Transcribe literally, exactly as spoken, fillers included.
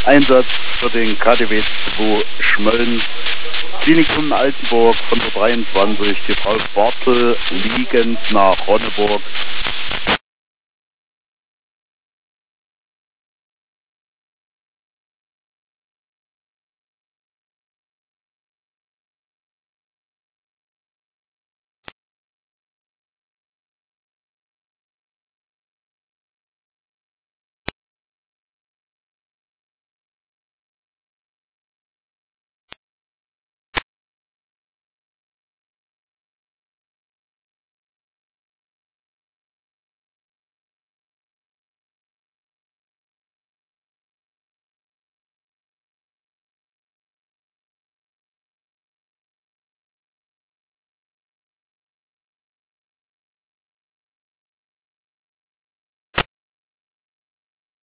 Einsatz für den K D W zwei Schmölln, Klinikum Altenburg von der dreiundzwanzig, die Frau Bartel liegend nach Ronneburg.